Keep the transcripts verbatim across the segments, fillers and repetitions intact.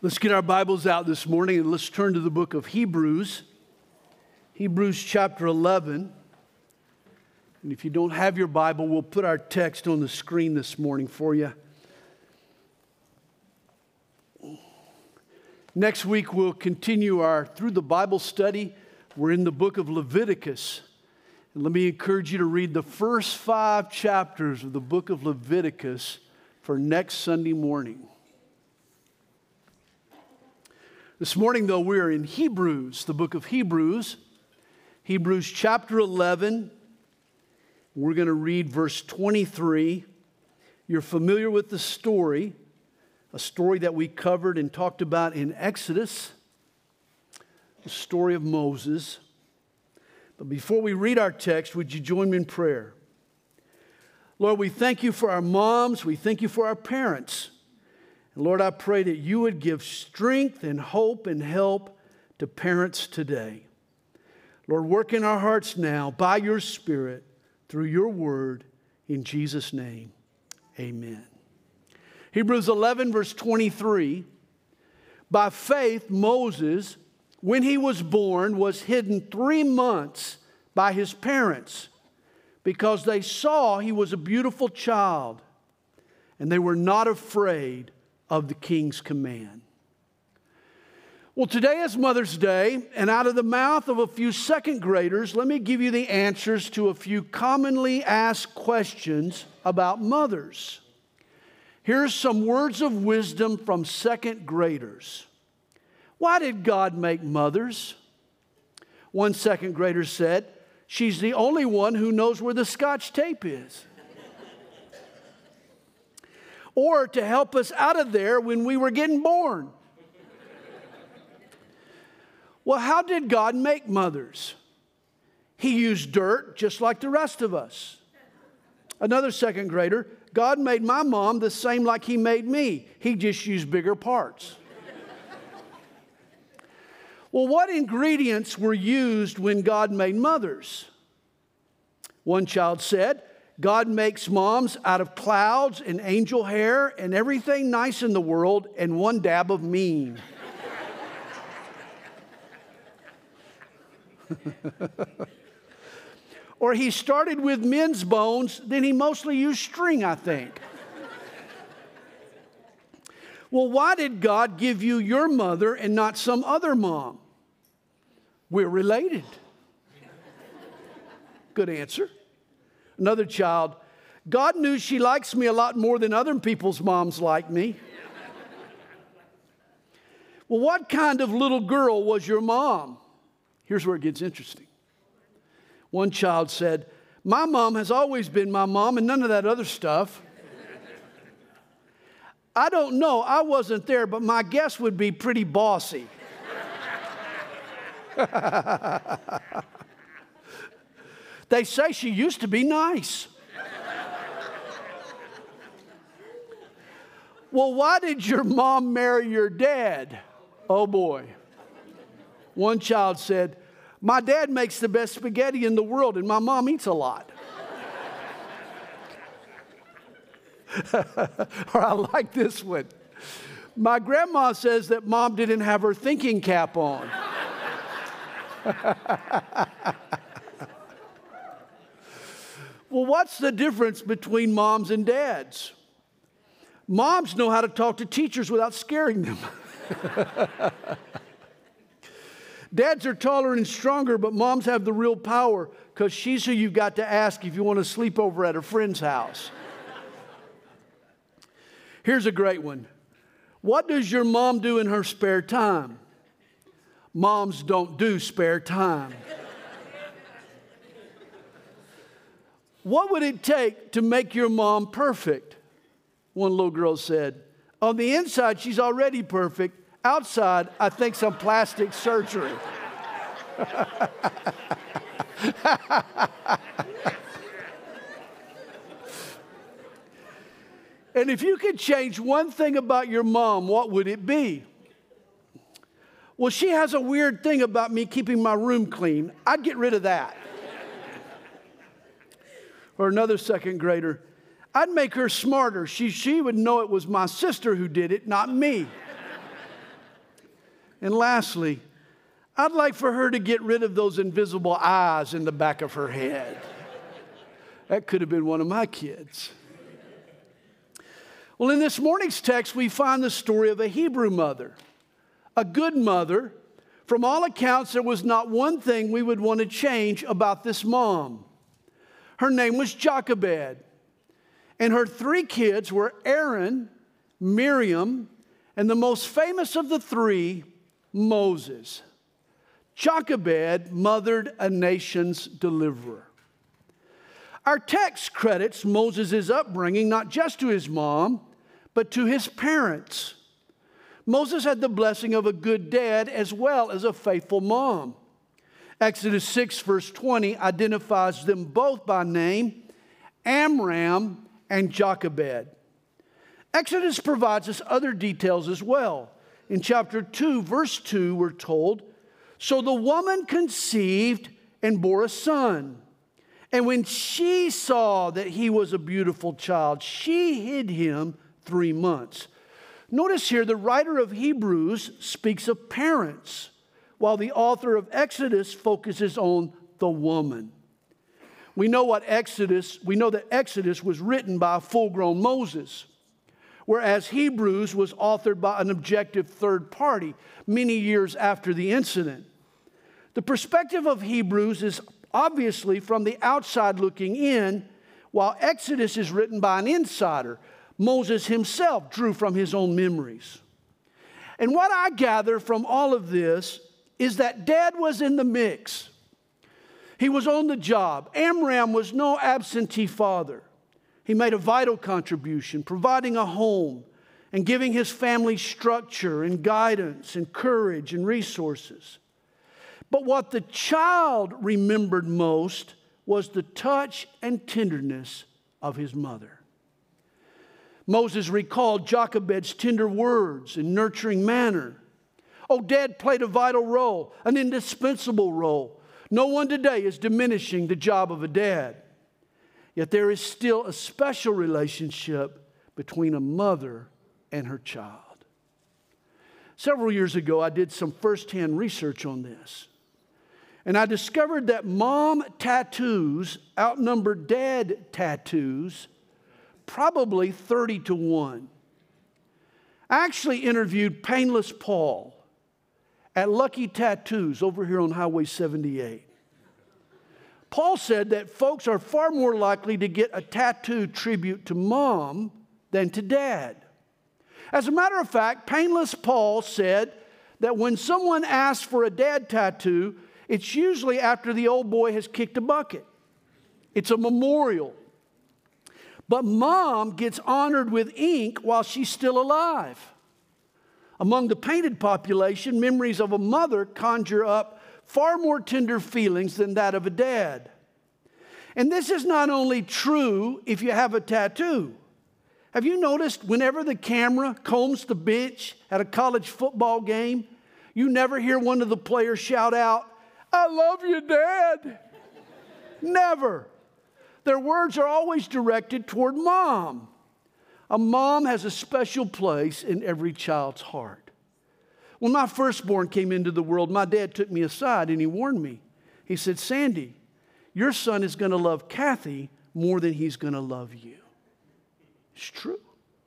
Let's get our Bibles out this morning and let's turn to the book of Hebrews. Hebrews chapter eleven. And if you don't have your Bible, we'll put our text on the screen this morning for you. Next week, we'll continue our Through the Bible study. We're in the book of Leviticus. And let me encourage you to read the first five chapters of the book of Leviticus for next Sunday morning. This morning, though, we're in Hebrews, the book of Hebrews, Hebrews chapter eleven. We're going to read verse twenty-three. You're familiar with the story, a story that we covered and talked about in Exodus, the story of Moses. But before we read our text, would you join me in prayer? Lord, we thank you for our moms. We thank you for our parents. And Lord, I pray that you would give strength and hope and help to parents today. Lord, work in our hearts now by your Spirit through your word in Jesus' name. Amen. Hebrews eleven verse twenty-three. By faith, Moses, when he was born, was hidden three months by his parents because they saw he was a beautiful child and they were not afraid of the king's command. Well, today is Mother's Day, and out of the mouth of a few second graders, let me give you the answers to a few commonly asked questions about mothers. Here's some words of wisdom from second graders. Why did God make mothers? One second grader said, she's the only one who knows where the Scotch tape is. Or to help us out of there when we were getting born. Well, how did God make mothers? He used dirt just like the rest of us. Another second grader, God made my mom the same like he made me. He just used bigger parts. Well, what ingredients were used when God made mothers? One child said, God makes moms out of clouds and angel hair and everything nice in the world and one dab of mean. Or he started with men's bones, then he mostly used string, I think. Well, why did God give you your mother and not some other mom? We're related. Good answer. Another child, God knew she likes me a lot more than other people's moms like me. Well, what kind of little girl was your mom? Here's where it gets interesting. One child said, my mom has always been my mom and none of that other stuff. I don't know, I wasn't there, but my guess would be pretty bossy. They say she used to be nice. Well, why did your mom marry your dad? Oh boy. One child said, my dad makes the best spaghetti in the world and my mom eats a lot. Or I like this one. My grandma says that mom didn't have her thinking cap on. Well, what's the difference between moms and dads? Moms know how to talk to teachers without scaring them. Dads are taller and stronger, but moms have the real power because she's who you've got to ask if you want to sleep over at a friend's house. Here's a great one. What does your mom do in her spare time? Moms don't do spare time. What would it take to make your mom perfect? One little girl said, on the inside, she's already perfect. Outside, I think some plastic surgery. And if you could change one thing about your mom, what would it be? Well, she has a weird thing about me keeping my room clean. I'd get rid of that. Or another second grader, I'd make her smarter. She, she would know it was my sister who did it, not me. And lastly, I'd like for her to get rid of those invisible eyes in the back of her head. That could have been one of my kids. Well, in this morning's text, we find the story of a Hebrew mother, a good mother. From all accounts, there was not one thing we would want to change about this mom. Her name was Jochebed, and her three kids were Aaron, Miriam, and the most famous of the three, Moses. Jochebed mothered a nation's deliverer. Our text credits Moses' upbringing not just to his mom, but to his parents. Moses had the blessing of a good dad as well as a faithful mom. Exodus six, verse twenty, identifies them both by name, Amram and Jochebed. Exodus provides us other details as well. In chapter two, verse two, we're told, "So the woman conceived and bore a son. And when she saw that he was a beautiful child, she hid him three months." Notice here the writer of Hebrews speaks of parents, while the author of Exodus focuses on the woman. We know what Exodus, we know that Exodus was written by a full-grown Moses, whereas Hebrews was authored by an objective third party many years after the incident. The perspective of Hebrews is obviously from the outside looking in, while Exodus is written by an insider. Moses himself drew from his own memories. And what I gather from all of this is that Dad was in the mix. He was on the job. Amram was no absentee father. He made a vital contribution, providing a home and giving his family structure and guidance and courage and resources. But what the child remembered most was the touch and tenderness of his mother. Moses recalled Jochebed's tender words and nurturing manner. Oh, Dad played a vital role, an indispensable role. No one today is diminishing the job of a dad. Yet there is still a special relationship between a mother and her child. Several years ago, I did some firsthand research on this. And I discovered that mom tattoos outnumbered dad tattoos probably thirty to one. I actually interviewed Painless Paul at Lucky Tattoos over here on Highway seventy-eight. Paul said that folks are far more likely to get a tattoo tribute to mom than to dad. As a matter of fact, Painless Paul said that when someone asks for a dad tattoo, it's usually after the old boy has kicked a bucket. It's a memorial. But mom gets honored with ink while she's still alive. Among the painted population, memories of a mother conjure up far more tender feelings than that of a dad. And this is not only true if you have a tattoo. Have you noticed whenever the camera combs the bench at a college football game, you never hear one of the players shout out, "I love you, Dad." Never. Their words are always directed toward mom. A mom has a special place in every child's heart. When my firstborn came into the world, my dad took me aside and he warned me. He said, "Sandy, your son is going to love Kathy more than he's going to love you." It's true.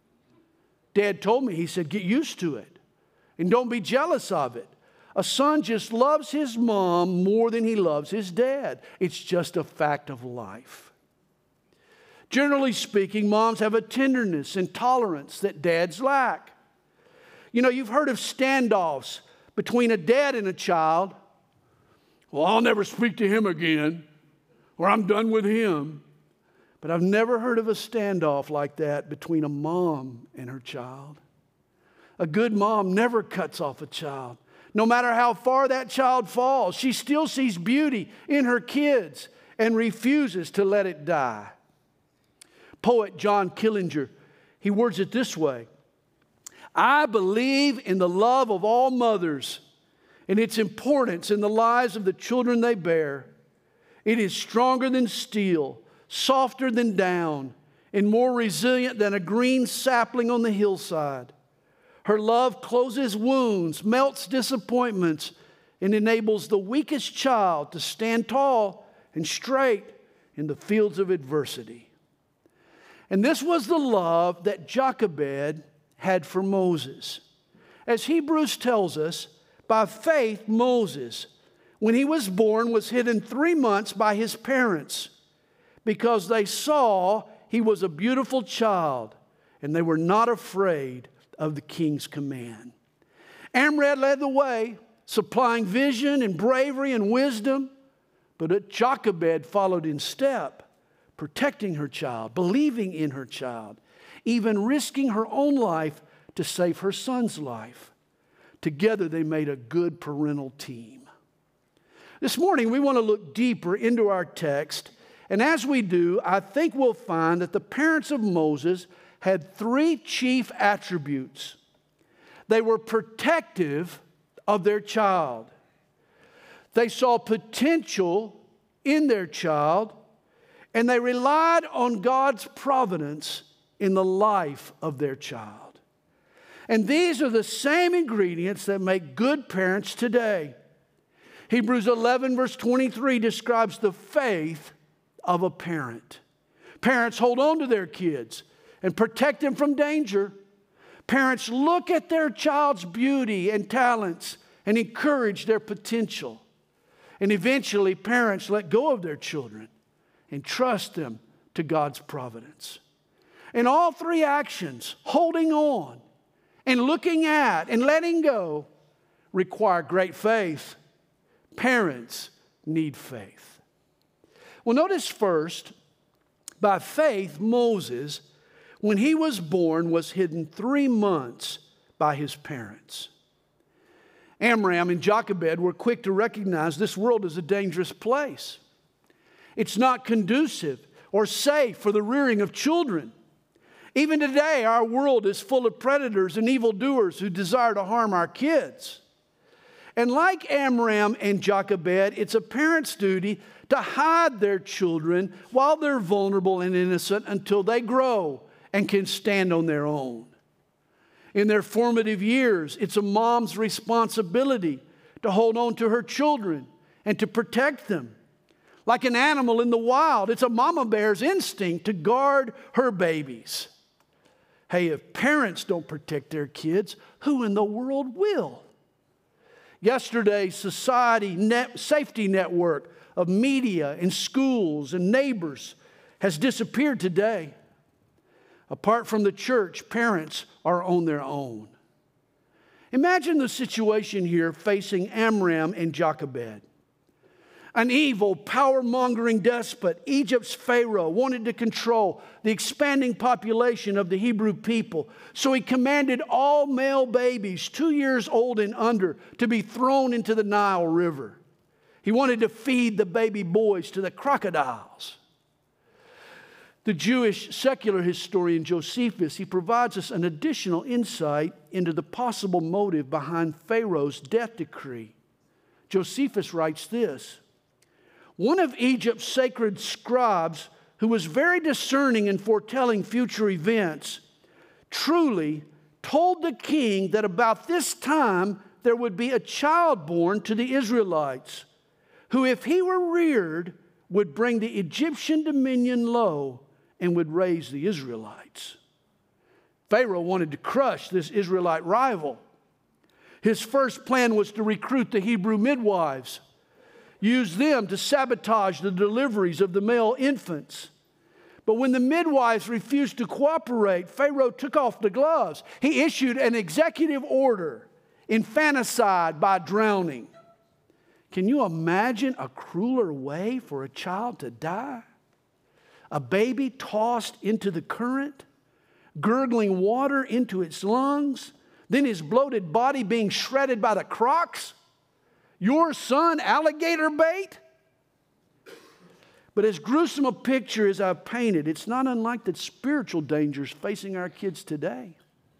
Dad told me, he said, "Get used to it and don't be jealous of it. A son just loves his mom more than he loves his dad. It's just a fact of life." Generally speaking, moms have a tenderness and tolerance that dads lack. You know, you've heard of standoffs between a dad and a child. "Well, I'll never speak to him again," or "I'm done with him." But I've never heard of a standoff like that between a mom and her child. A good mom never cuts off a child. No matter how far that child falls, she still sees beauty in her kids and refuses to let it die. Poet John Killinger, he words it this way: "I believe in the love of all mothers and its importance in the lives of the children they bear. It is stronger than steel, softer than down, and more resilient than a green sapling on the hillside. Her love closes wounds, melts disappointments, and enables the weakest child to stand tall and straight in the fields of adversity. And this was the love that Jochebed had for Moses. As Hebrews tells us, by faith Moses, when he was born, was hidden three months by his parents because they saw he was a beautiful child and they were not afraid of the king's command. Amram led the way, supplying vision and bravery and wisdom, but Jochebed followed in step, protecting her child, believing in her child, even risking her own life to save her son's life. Together they made a good parental team. This morning we want to look deeper into our text, and as we do, I think we'll find that the parents of Moses had three chief attributes. They were protective of their child. They saw potential in their child, and they relied on God's providence in the life of their child. And these are the same ingredients that make good parents today. Hebrews eleven verse twenty-three describes the faith of a parent. Parents hold on to their kids and protect them from danger. Parents look at their child's beauty and talents and encourage their potential. And eventually, parents let go of their children and trust them to God's providence. And all three actions, holding on and looking at and letting go, require great faith. Parents need faith. Well, notice first, by faith, Moses, when he was born, was hidden three months by his parents. Amram and Jochebed were quick to recognize this world is a dangerous place. It's not conducive or safe for the rearing of children. Even today, our world is full of predators and evildoers who desire to harm our kids. And like Amram and Jochebed, it's a parent's duty to hide their children while they're vulnerable and innocent until they grow and can stand on their own. In their formative years, it's a mom's responsibility to hold on to her children and to protect them. Like an animal in the wild, it's a mama bear's instinct to guard her babies. Hey, if parents don't protect their kids, who in the world will? Yesterday's society net, safety network of media and schools and neighbors has disappeared today. Apart from the church, parents are on their own. Imagine the situation here facing Amram and Jochebed. An evil, power-mongering despot, Egypt's Pharaoh, wanted to control the expanding population of the Hebrew people. So he commanded all male babies, two years old and under, to be thrown into the Nile River. He wanted to feed the baby boys to the crocodiles. The Jewish secular historian Josephus, he provides us an additional insight into the possible motive behind Pharaoh's death decree. Josephus writes this: one of Egypt's sacred scribes, who was very discerning in foretelling future events, truly told the king that about this time there would be a child born to the Israelites, who, if he were reared, would bring the Egyptian dominion low and would raise the Israelites. Pharaoh wanted to crush this Israelite rival. His first plan was to recruit the Hebrew midwives, use them to sabotage the deliveries of the male infants. But when the midwives refused to cooperate, Pharaoh took off the gloves. He issued an executive order: infanticide by drowning. Can you imagine a crueler way for a child to die? A baby tossed into the current, gurgling water into its lungs, then his bloated body being shredded by the crocs? Your son alligator bait? But as gruesome a picture as I've painted, it's not unlike the spiritual dangers facing our kids today.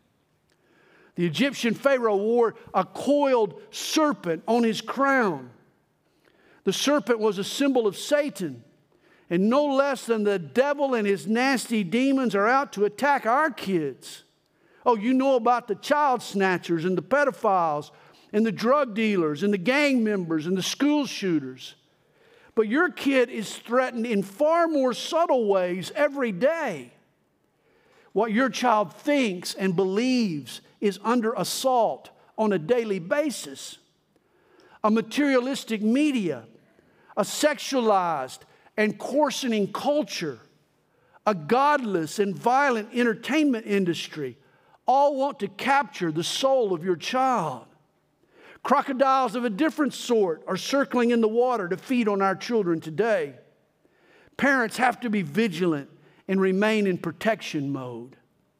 The Egyptian Pharaoh wore a coiled serpent on his crown. The serpent was a symbol of Satan. And no less than the devil and his nasty demons are out to attack our kids. Oh, you know about the child snatchers and the pedophiles and the drug dealers and the gang members and the school shooters. But your kid is threatened in far more subtle ways every day. What your child thinks and believes is under assault on a daily basis. A materialistic media, a sexualized and coarsening culture, a godless and violent entertainment industry, all want to capture the soul of your child. Crocodiles of a different sort are circling in the water to feed on our children today. Parents have to be vigilant and remain in protection mode.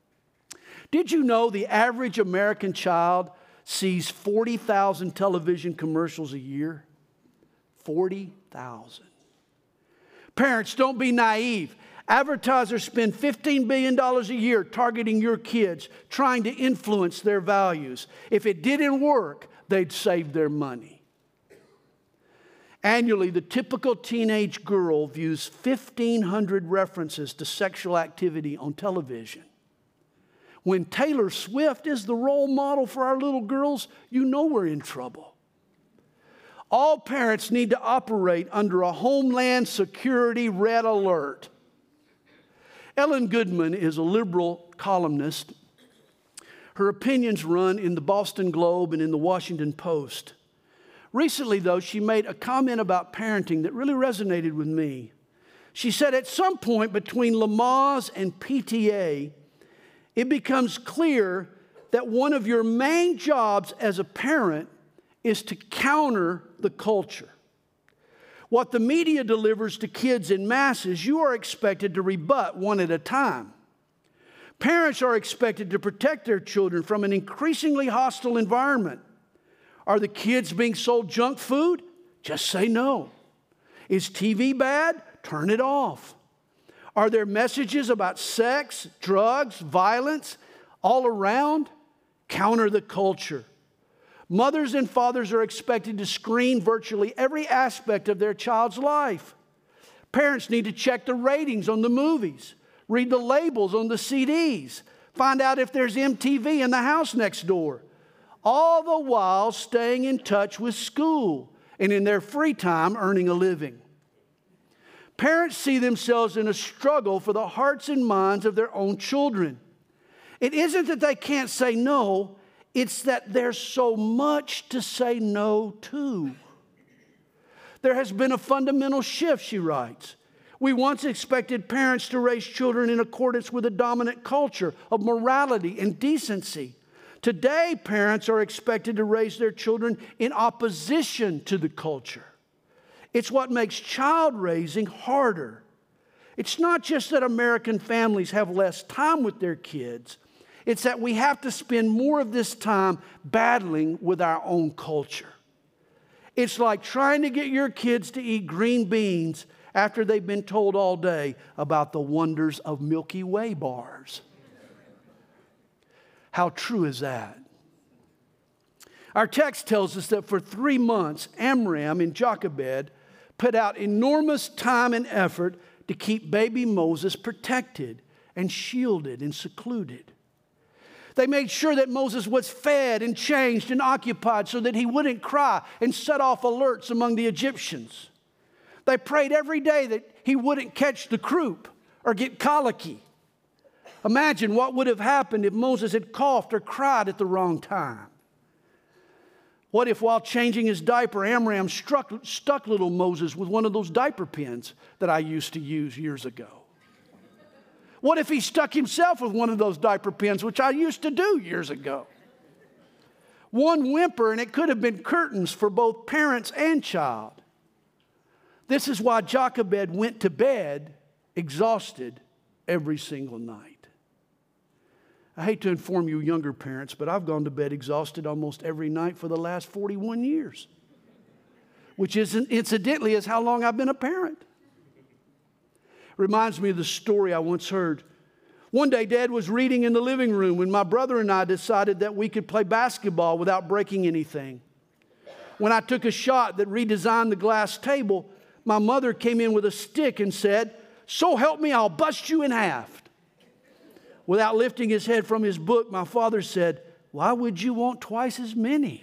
Did you know the average American child sees forty thousand television commercials a year? forty thousand. Parents, don't be naive. Advertisers spend fifteen billion dollars a year targeting your kids, trying to influence their values. If it didn't work, they'd save their money. Annually, the typical teenage girl views fifteen hundred references to sexual activity on television. When Taylor Swift is the role model for our little girls, you know we're in trouble. All parents need to operate under a Homeland Security red alert. Ellen Goodman is a liberal columnist. Her opinions run in the Boston Globe and in the Washington Post. Recently, though, she made a comment about parenting that really resonated with me. She said, at some point between Lamaze and P T A, it becomes clear that one of your main jobs as a parent is to counter the culture. What the media delivers to kids in masses, you are expected to rebut one at a time. Parents are expected to protect their children from an increasingly hostile environment. Are the kids being sold junk food? Just say no. Is T V bad? Turn it off. Are there messages about sex, drugs, violence all around? Counter the culture. Mothers and fathers are expected to screen virtually every aspect of their child's life. Parents need to check the ratings on the movies, read the labels on the C Ds, find out if there's M T V in the house next door, all the while staying in touch with school and in their free time earning a living. Parents see themselves in a struggle for the hearts and minds of their own children. It isn't that they can't say no, it's that there's so much to say no to. There has been a fundamental shift, she writes. We once expected parents to raise children in accordance with a dominant culture of morality and decency. Today, parents are expected to raise their children in opposition to the culture. It's what makes child raising harder. It's not just that American families have less time with their kids. It's that we have to spend more of this time battling with our own culture. It's like trying to get your kids to eat green beans after they've been told all day about the wonders of Milky Way bars. How true is that? Our text tells us that for three months, Amram and Jochebed put out enormous time and effort to keep baby Moses protected and shielded and secluded. They made sure that Moses was fed and changed and occupied so that he wouldn't cry and set off alerts among the Egyptians. They prayed every day that he wouldn't catch the croup or get colicky. Imagine what would have happened if Moses had coughed or cried at the wrong time. What if while changing his diaper, Amram struck, stuck little Moses with one of those diaper pins that I used to use years ago? What if he stuck himself with one of those diaper pins, which I used to do years ago? One whimper and it could have been curtains for both parents and child. This is why Jochebed went to bed exhausted every single night. I hate to inform you younger parents, but I've gone to bed exhausted almost every night for the last forty-one years, which isn't, incidentally is how long I've been a parent. Reminds me of the story I once heard. One day, Dad was reading in the living room when my brother and I decided that we could play basketball without breaking anything. When I took a shot that redesigned the glass table, my mother came in with a stick and said, "So help me, I'll bust you in half." Without lifting his head from his book, my father said, "Why would you want twice as many?"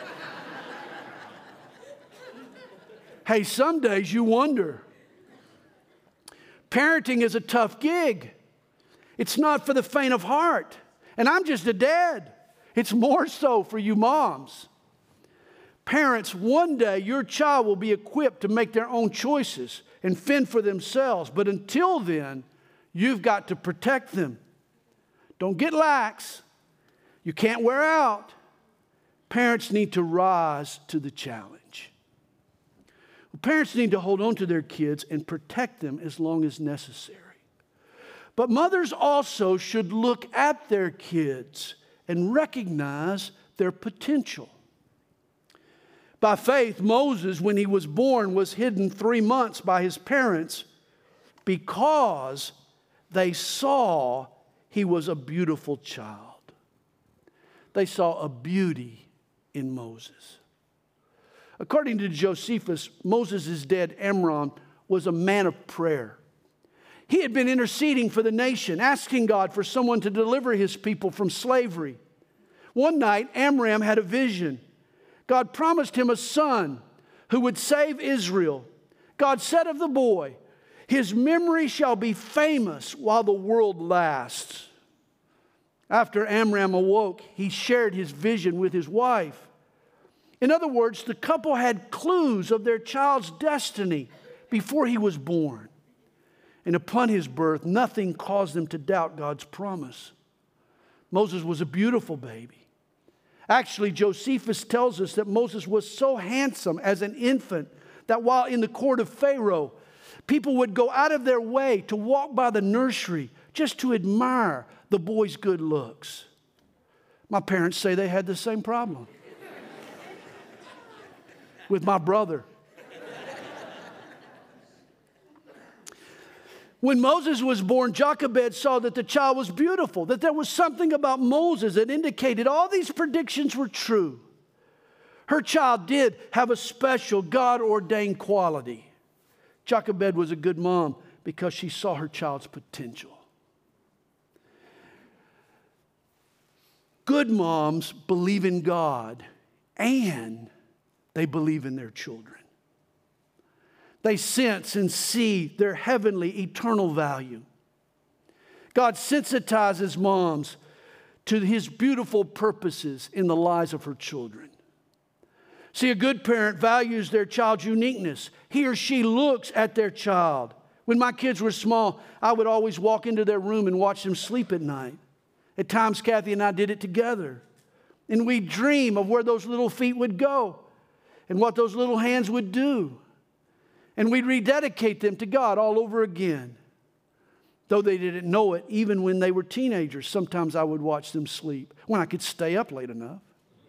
Hey, some days you wonder. Parenting is a tough gig. It's not for the faint of heart. And I'm just a dad. It's more so for you moms. Parents, one day your child will be equipped to make their own choices and fend for themselves. But until then, you've got to protect them. Don't get lax. You can't wear out. Parents need to rise to the challenge. Parents need to hold on to their kids and protect them as long as necessary. But mothers also should look at their kids and recognize their potential. By faith, Moses, when he was born, was hidden three months by his parents because they saw he was a beautiful child. They saw a beauty in Moses. According to Josephus, Moses' dad, Amram, was a man of prayer. He had been interceding for the nation, asking God for someone to deliver his people from slavery. One night, Amram had a vision. God promised him a son who would save Israel. God said of the boy, "His memory shall be famous while the world lasts." After Amram awoke, he shared his vision with his wife. In other words, the couple had clues of their child's destiny before he was born. And upon his birth, nothing caused them to doubt God's promise. Moses was a beautiful baby. Actually, Josephus tells us that Moses was so handsome as an infant that while in the court of Pharaoh, people would go out of their way to walk by the nursery just to admire the boy's good looks. My parents say they had the same problem with my brother. When Moses was born, Jochebed saw that the child was beautiful, that there was something about Moses that indicated all these predictions were true. Her child did have a special God-ordained quality. Jochebed was a good mom because she saw her child's potential. Good moms believe in God and they believe in their children. They sense and see their heavenly, eternal value. God sensitizes moms to his beautiful purposes in the lives of her children. See, a good parent values their child's uniqueness. He or she looks at their child. When my kids were small, I would always walk into their room and watch them sleep at night. At times, Kathy and I did it together. And we'd dream of where those little feet would go and what those little hands would do. And we'd rededicate them to God all over again. Though they didn't know it, even when they were teenagers, sometimes I would watch them sleep when I could stay up late enough.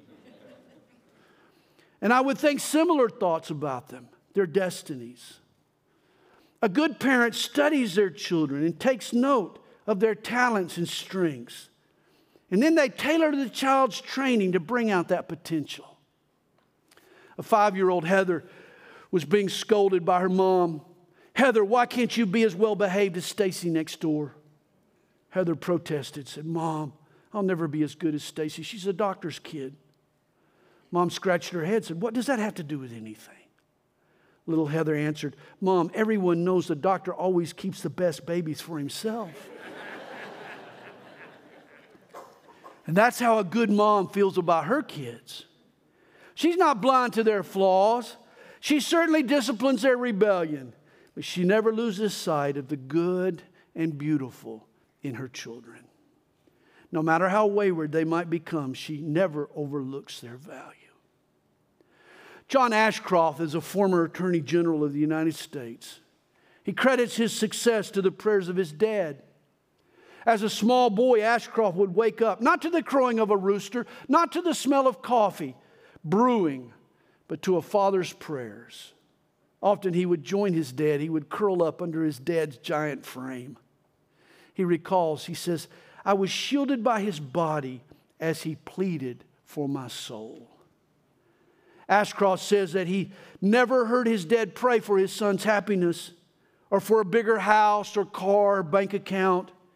And I would think similar thoughts about them, their destinies. A good parent studies their children and takes note of their talents and strengths. And then they tailor the child's training to bring out that potential. A five-year-old Heather was being scolded by her mom. "Heather, why can't you be as well behaved as Stacy next door?" Heather protested, said, "Mom, I'll never be as good as Stacy. She's a doctor's kid." Mom scratched her head, said, "What does that have to do with anything?" Little Heather answered, "Mom, everyone knows the doctor always keeps the best babies for himself." And that's how a good mom feels about her kids. She's not blind to their flaws. She certainly disciplines their rebellion, but she never loses sight of the good and beautiful in her children. No matter how wayward they might become, she never overlooks their value. John Ashcroft is a former Attorney General of the United States. He credits his success to the prayers of his dad. As a small boy, Ashcroft would wake up, not to the crowing of a rooster, not to the smell of coffee brewing, but to a father's prayers. Often he would join his dad. He would curl up under his dad's giant frame. He recalls, he says, "I was shielded by his body as he pleaded for my soul." Ashcroft says that he never heard his dad pray for his son's happiness or for a bigger house or car or bank account.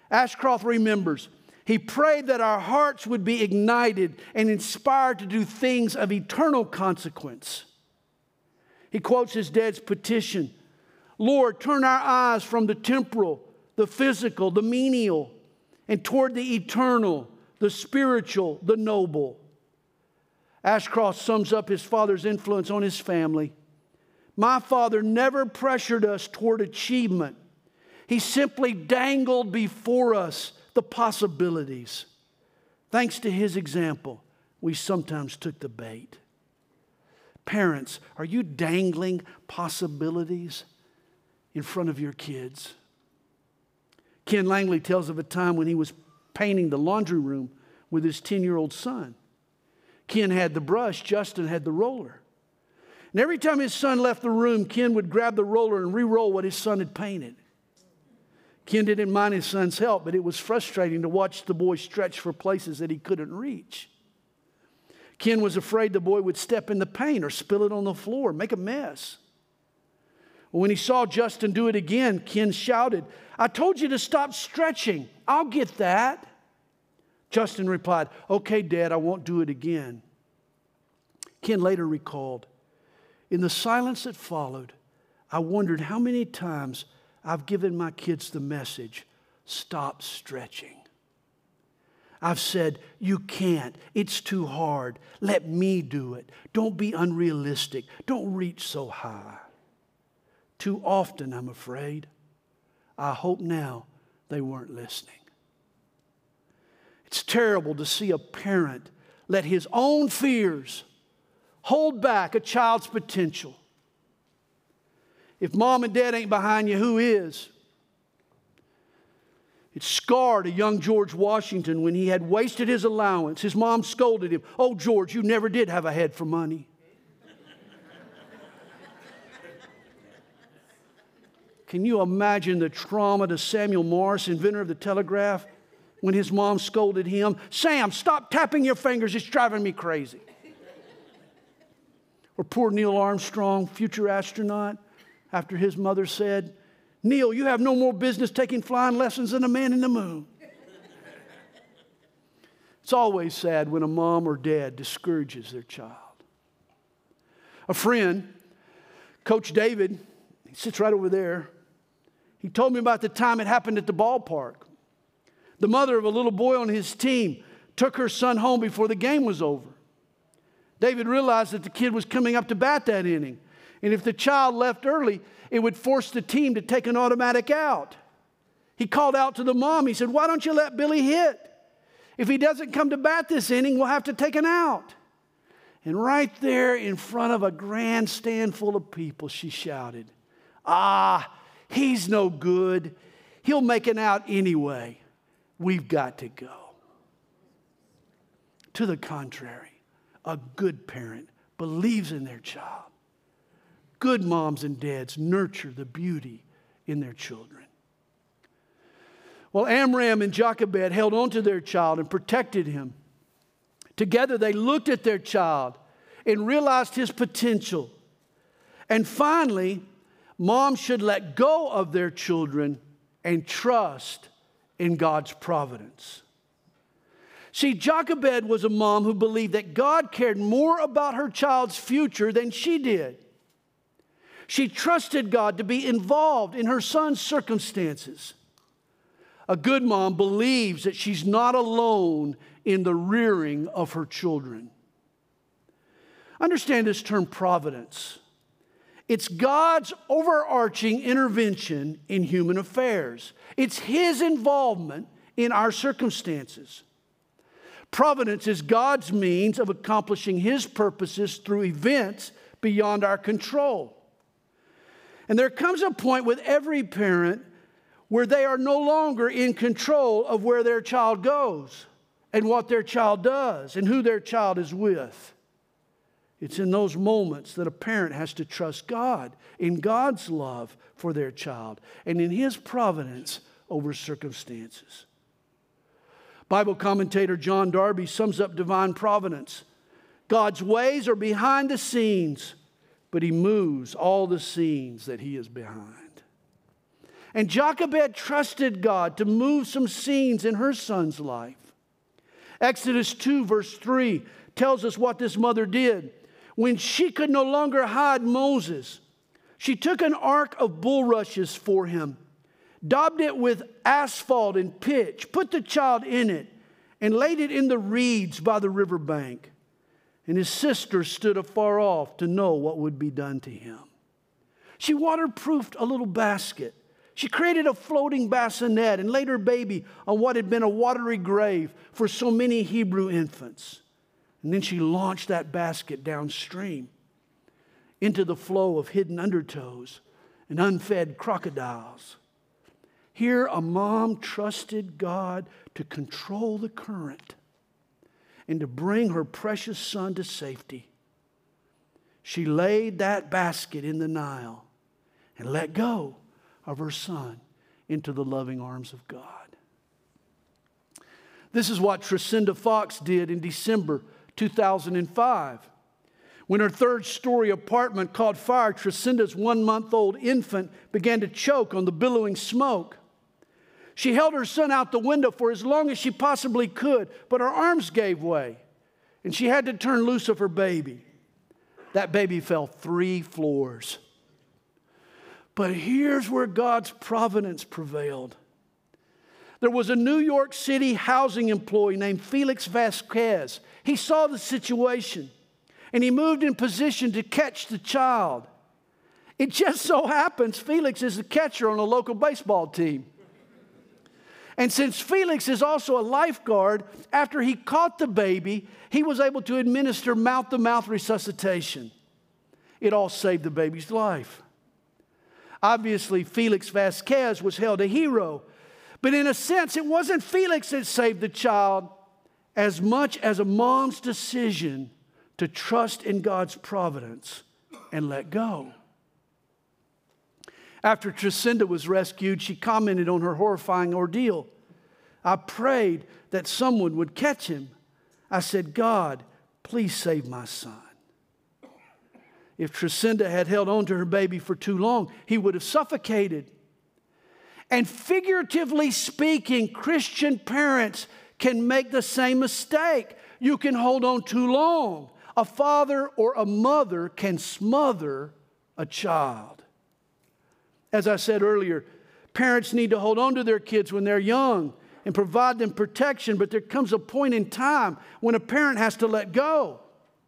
Ashcroft remembers, he prayed that our hearts would be ignited and inspired to do things of eternal consequence. He quotes his dad's petition, Lord, turn our eyes from the temporal, the physical, the menial, and toward the eternal, the spiritual, the noble. Ashcroft sums up his father's influence on his family. My father never pressured us toward achievement. He simply dangled before us the possibilities. Thanks to his example, we sometimes took the bait. Parents, are you dangling possibilities in front of your kids? Ken Langley tells of a time when he was painting the laundry room with his ten-year-old son. Ken had the brush, Justin had the roller. And every time his son left the room, Ken would grab the roller and re-roll what his son had painted. Ken didn't mind his son's help, but it was frustrating to watch the boy stretch for places that he couldn't reach. Ken was afraid the boy would step in the paint or spill it on the floor, make a mess. When he saw Justin do it again, Ken shouted, I told you to stop stretching. I'll get that. Justin replied, okay, Dad, I won't do it again. Ken later recalled, in the silence that followed, I wondered how many times I've given my kids the message, stop stretching. I've said, you can't. It's too hard. Let me do it. Don't be unrealistic. Don't reach so high. Too often, I'm afraid. I hope now they weren't listening. It's terrible to see a parent let his own fears hold back a child's potential. If mom and dad ain't behind you, who is? It scarred a young George Washington when he had wasted his allowance. His mom scolded him, oh, George, you never did have a head for money. Can you imagine the trauma to Samuel Morse, inventor of the telegraph, when his mom scolded him, Sam, stop tapping your fingers, it's driving me crazy. Or poor Neil Armstrong, future astronaut, after his mother said, Neil, you have no more business taking flying lessons than a man in the moon. It's always sad when a mom or dad discourages their child. A friend, Coach David, he sits right over there. He told me about the time it happened at the ballpark. The mother of a little boy on his team took her son home before the game was over. David realized that the kid was coming up to bat that inning. And if the child left early, it would force the team to take an automatic out. He called out to the mom. He said, why don't you let Billy hit? If he doesn't come to bat this inning, we'll have to take an out. And right there in front of a grandstand full of people, she shouted, ah, he's no good. He'll make an out anyway. We've got to go. To the contrary, a good parent believes in their child. Good moms and dads nurture the beauty in their children. Well, Amram and Jochebed held on to their child and protected him. Together they looked at their child and realized his potential. And finally, moms should let go of their children and trust in God's providence. See, Jochebed was a mom who believed that God cared more about her child's future than she did. She trusted God to be involved in her son's circumstances. A good mom believes that she's not alone in the rearing of her children. Understand this term providence. It's God's overarching intervention in human affairs. It's His involvement in our circumstances. Providence is God's means of accomplishing His purposes through events beyond our control. And there comes a point with every parent where they are no longer in control of where their child goes and what their child does and who their child is with. It's in those moments that a parent has to trust God in God's love for their child and in His providence over circumstances. Bible commentator John Darby sums up divine providence. God's ways are behind the scenes, but He moves all the scenes that He is behind. And Jochebed trusted God to move some scenes in her son's life. Exodus two verse three tells us what this mother did. When she could no longer hide Moses, she took an ark of bulrushes for him, daubed it with asphalt and pitch, put the child in it, and laid it in the reeds by the riverbank. And his sister stood afar off to know what would be done to him. She waterproofed a little basket. She created a floating bassinet and laid her baby on what had been a watery grave for so many Hebrew infants. And then she launched that basket downstream into the flow of hidden undertows and unfed crocodiles. Here, a mom trusted God to control the current and to bring her precious son to safety. She laid that basket in the Nile and let go of her son into the loving arms of God. This is what Tresenda Fox did in December two thousand five. When her third-story apartment caught fire, Tresenda's one-month-old infant began to choke on the billowing smoke. She held her son out the window for as long as she possibly could, but her arms gave way, and she had to turn loose of her baby. That baby fell three floors. But here's where God's providence prevailed. There was a New York City housing employee named Felix Vasquez. He saw the situation, and he moved in position to catch the child. It just so happens Felix is the catcher on a local baseball team. And since Felix is also a lifeguard, after he caught the baby, he was able to administer mouth-to-mouth resuscitation. It all saved the baby's life. Obviously, Felix Vasquez was held a hero. But in a sense, it wasn't Felix that saved the child as much as a mom's decision to trust in God's providence and let go. After Tresenda was rescued, she commented on her horrifying ordeal. I prayed that someone would catch him. I said, God, please save my son. If Tresenda had held on to her baby for too long, he would have suffocated. And figuratively speaking, Christian parents can make the same mistake. You can hold on too long. A father or a mother can smother a child. As I said earlier, parents need to hold on to their kids when they're young and provide them protection, but there comes a point in time when a parent has to let go.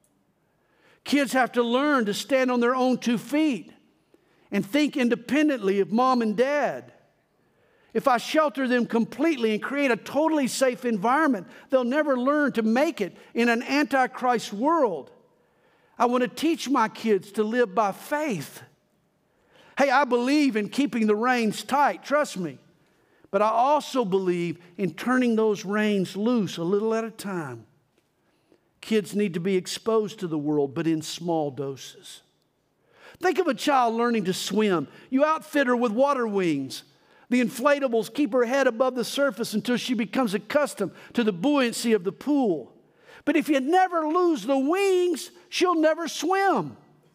Kids have to learn to stand on their own two feet and think independently of mom and dad. If I shelter them completely and create a totally safe environment, they'll never learn to make it in an antichrist world. I want to teach my kids to live by faith. Hey, I believe in keeping the reins tight, trust me. But I also believe in turning those reins loose a little at a time. Kids need to be exposed to the world, but in small doses. Think of a child learning to swim. You outfit her with water wings. The inflatables keep her head above the surface until she becomes accustomed to the buoyancy of the pool. But if you never lose the wings, she'll never swim.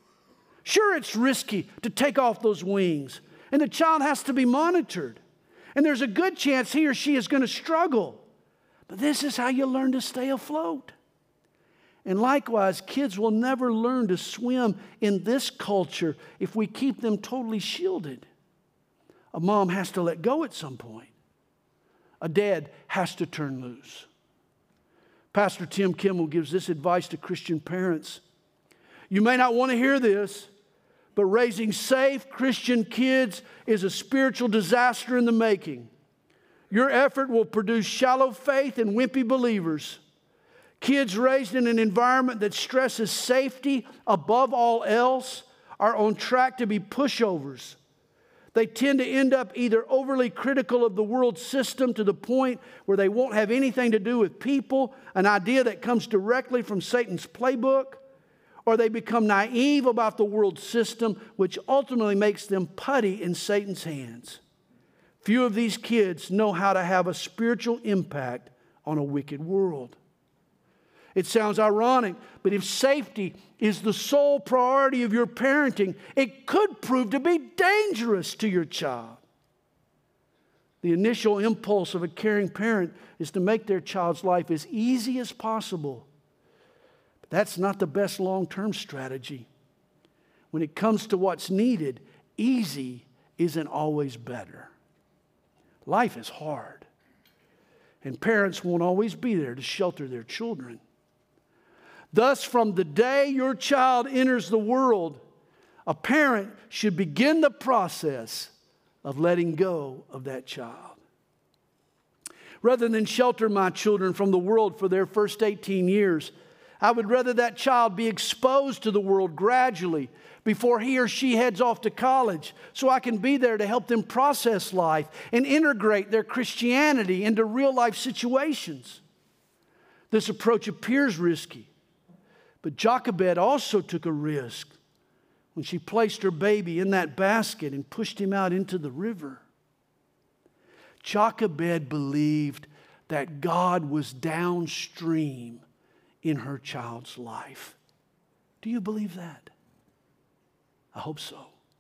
Sure, it's risky to take off those wings, and the child has to be monitored. And there's a good chance he or she is going to struggle. But this is how you learn to stay afloat. And likewise, kids will never learn to swim in this culture if we keep them totally shielded. A mom has to let go at some point. A dad has to turn loose. Pastor Tim Kimmel gives this advice to Christian parents. You may not want to hear this, but raising safe Christian kids is a spiritual disaster in the making. Your effort will produce shallow faith and wimpy believers. Kids raised in an environment that stresses safety above all else are on track to be pushovers. They tend to end up either overly critical of the world system to the point where they won't have anything to do with people, an idea that comes directly from Satan's playbook, or they become naive about the world system, which ultimately makes them putty in Satan's hands. Few of these kids know how to have a spiritual impact on a wicked world. It sounds ironic, but if safety is the sole priority of your parenting, it could prove to be dangerous to your child. The initial impulse of a caring parent is to make their child's life as easy as possible. But that's not the best long-term strategy. When it comes to what's needed, easy isn't always better. Life is hard, and parents won't always be there to shelter their children. Thus, from the day your child enters the world, a parent should begin the process of letting go of that child. Rather than shelter my children from the world for their first eighteen years, I would rather that child be exposed to the world gradually before he or she heads off to college, so I can be there to help them process life and integrate their Christianity into real-life situations. This approach appears risky, but Jochebed also took a risk when she placed her baby in that basket and pushed him out into the river. Jochebed believed that God was downstream in her child's life. Do you believe that? I hope so.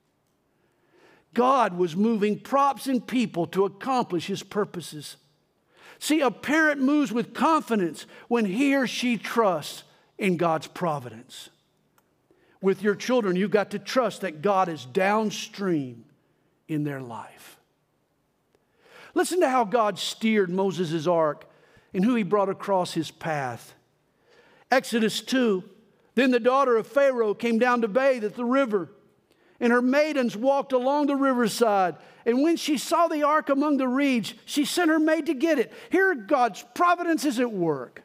God was moving props and people to accomplish His purposes. See, a parent moves with confidence when he or she trusts in God's providence. With your children, you've got to trust that God is downstream in their life. Listen to how God steered Moses' ark and who He brought across his path. Exodus two, then the daughter of Pharaoh came down to bathe at the river, and her maidens walked along the riverside. And when she saw the ark among the reeds, she sent her maid to get it. Here God's providence is at work.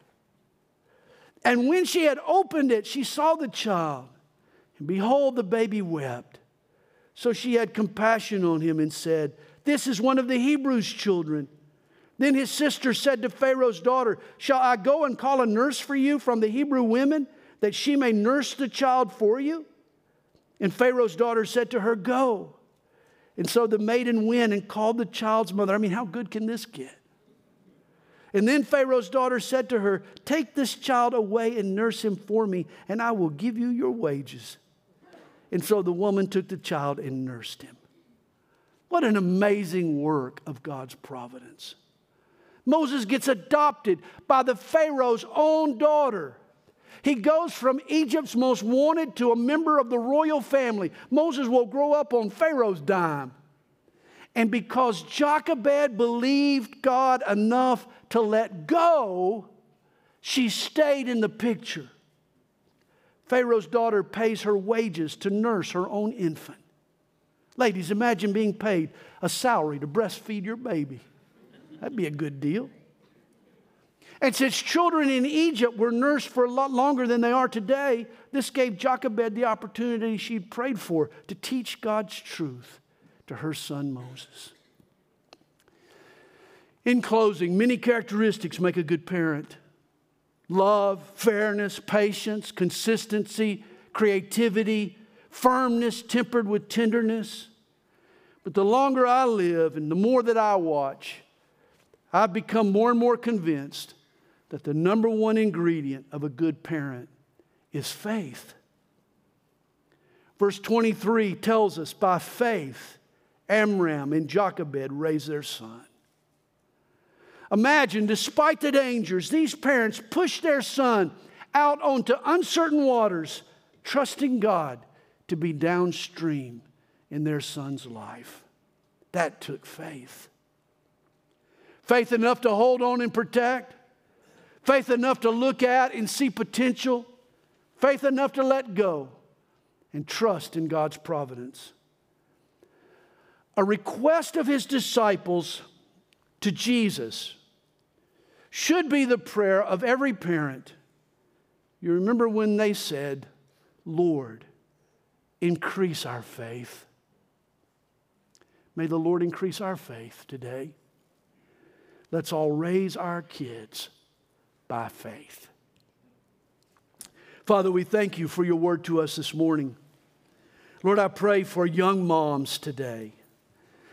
And when she had opened it, she saw the child. And behold, the baby wept. So she had compassion on him and said, "This is one of the Hebrews' children." Then his sister said to Pharaoh's daughter, "Shall I go and call a nurse for you from the Hebrew women, that she may nurse the child for you?" And Pharaoh's daughter said to her, "Go." And so the maiden went and called the child's mother. I mean, how good can this get? And then Pharaoh's daughter said to her, "Take this child away and nurse him for me, and I will give you your wages." And so the woman took the child and nursed him. What an amazing work of God's providence. Moses gets adopted by the Pharaoh's own daughter. He goes from Egypt's most wanted to a member of the royal family. Moses will grow up on Pharaoh's dime. And because Jochebed believed God enough to let go, she stayed in the picture. Pharaoh's daughter pays her wages to nurse her own infant. Ladies, imagine being paid a salary to breastfeed your baby. That'd be a good deal. And since children in Egypt were nursed for a lot longer than they are today, this gave Jochebed the opportunity she'd prayed for to teach God's truth to her son Moses. In closing, many characteristics make a good parent. Love, fairness, patience, consistency, creativity, firmness tempered with tenderness. But the longer I live and the more that I watch, I've become more and more convinced that the number one ingredient of a good parent is faith. Verse twenty-three tells us, by faith, Amram and Jochebed raised their son. Imagine, despite the dangers, these parents pushed their son out onto uncertain waters, trusting God to be downstream in their son's life. That took faith. Faith enough to hold on and protect. Faith enough to look at and see potential. Faith enough to let go and trust in God's providence. A request of His disciples to Jesus should be the prayer of every parent. You remember when they said, "Lord, increase our faith." May the Lord increase our faith today. Let's all raise our kids by faith. Father, we thank You for Your word to us this morning. Lord, I pray for young moms today.